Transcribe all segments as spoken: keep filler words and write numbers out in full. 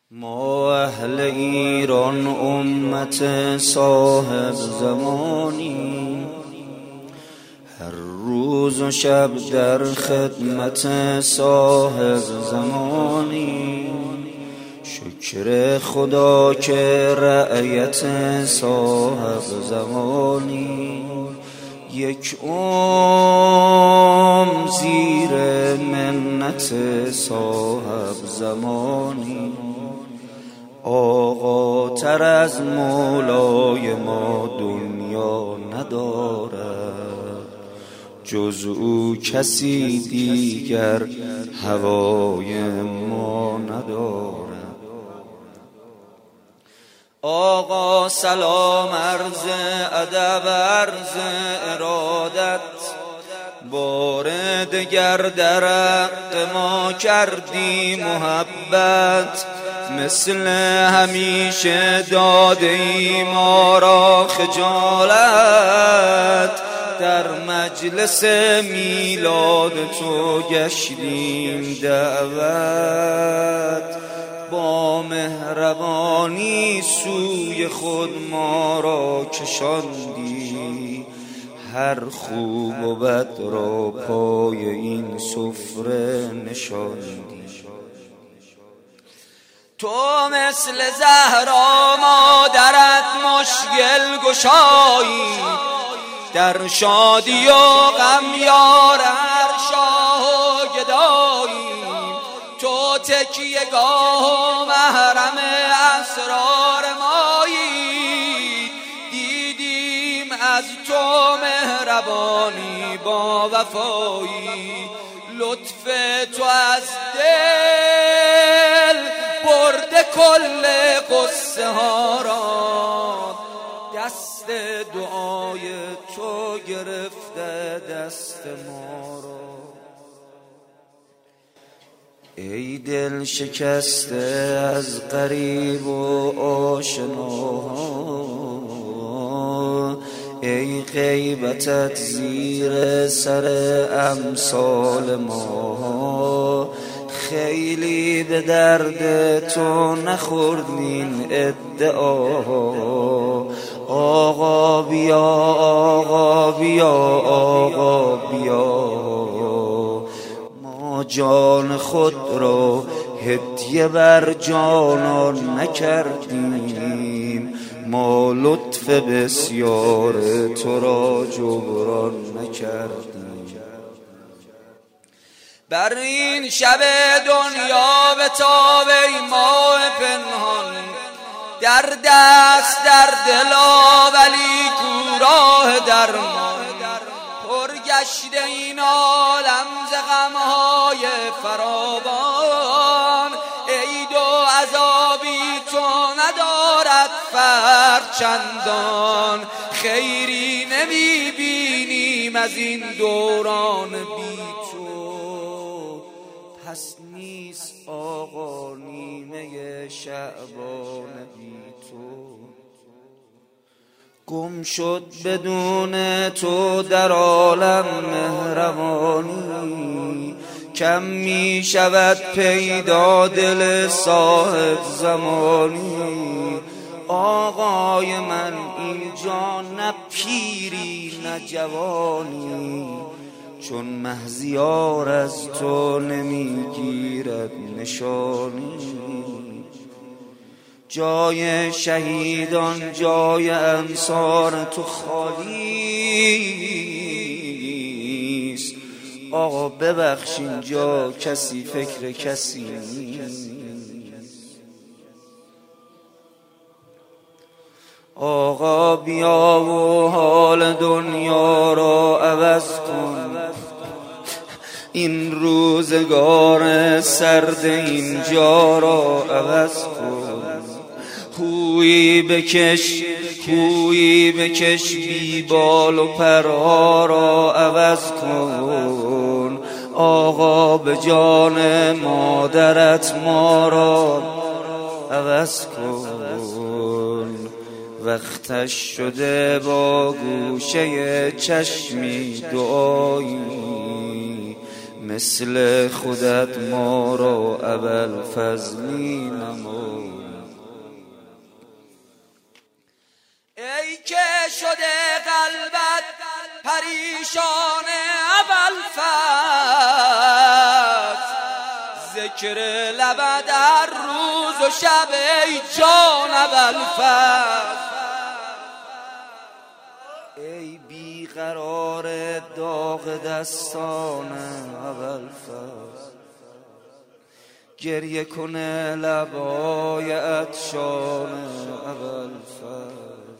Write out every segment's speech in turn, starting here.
ما اهل ایران امت صاحب زمانی، هر روز و شب در خدمت صاحب زمانی. شکر خدا که رعیت صاحب زمانی، یک عمر زیر منت صاحب زمانی. آقا تر از مولای ما دنیا ندارد، جز او کسی دیگر هوای ما ندارد. آقا سلام عرض ادب عرض ارادت، بار دگر در حق ما کردی محبت. مثل همیشه داده ای ما را خجالت، در مجلس میلاد تو گشتیم دعوت. با مهربانی سوی خود ما را کشاندی، هر خوب و بد را پای این سفره نشاندی. تو مثل زهرا مادرت مشکل گشایی، در شادی و غم یار هر شاه و گدایی. تو تکیه گاه و محرم اسرار مایی، دیدیم از تو مهربانی با وفایی. لطف تو از دل برده کل قصه ها را، دست دعای تو گرفته دست ما را. ای دل شکسته از غریب و آشنا، ای غیبتت زیر سر امثال ما. خیلی به درد تو نخوردین ادعا، آقا بیا آقا بیا آقا بیا. ما جان خود را هدیه بر جانان نکردیم، ما لطف بسیار تو را جبران نکردیم. بر این شب دنیا به تاب ای ماه پنهان، در دست در دلا ولی کوراه درمان. پر گشته این عالم ز غمهای فراوان، عید و عذابی تو ندارد فرق چندان. خیری نمی بینیم از این دوران بی تو، پس نیست آقا نیمه شعبان بی تو. گم شد بدون تو در عالم مهربانی، کم می شود پیدا دل صاحب زمانی. آقای من اینجا نه پیری نه جوانی، چون مهزیار از تو نمیگیرد نشانی. جای شهیدان جای انصار تو خالی است، آقا ببخش اینجا کسی فکر کسی نیست. آقا بیا و حال دنیا را عوض کن، این روزگار سرد اینجا را عوض کن. هویی بکش هویی بکش بی بال و پرها را عوض کن. آقا به جان مادرت ما را عوض کن. وقتش شده با گوشه چشمی دعایی، مثل خودت ما را ابوالفضلی نما. پریشان ابوالفضل، ذکر لب در روز و شب ای جان ابوالفضل. ای بیقرار داغ دستان ابوالفضل، گریه کنه لبای عطشان ابوالفضل.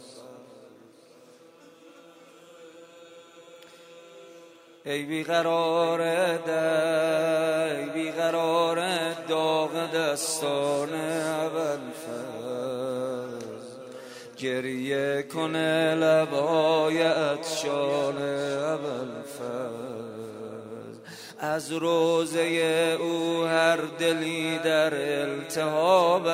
ای بیقرار ای بیقرار داغ دستان ابوالفضل، گریه کنه لبای عطشان ابوالفضل. از روزه او هر دلی در التهاب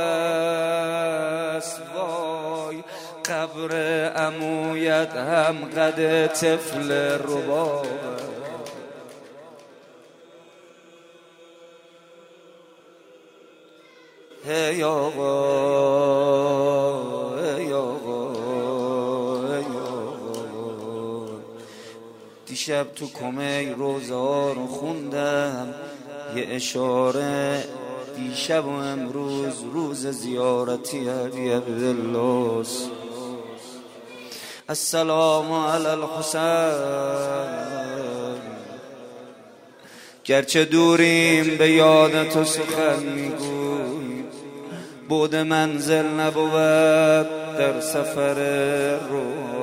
است، وای قبر عمویت هم قد طفل رباب. هی آقا ای آقا ای آقا، دیشب تو کمی روزا رو خوندم، یه اشاره دیشب و امروز روز زیارتی علی عبدالله. السلام علی الحسین، گرچه دوریم به یاد تو سخن میگویم، بود منزل نبود در سفر روح.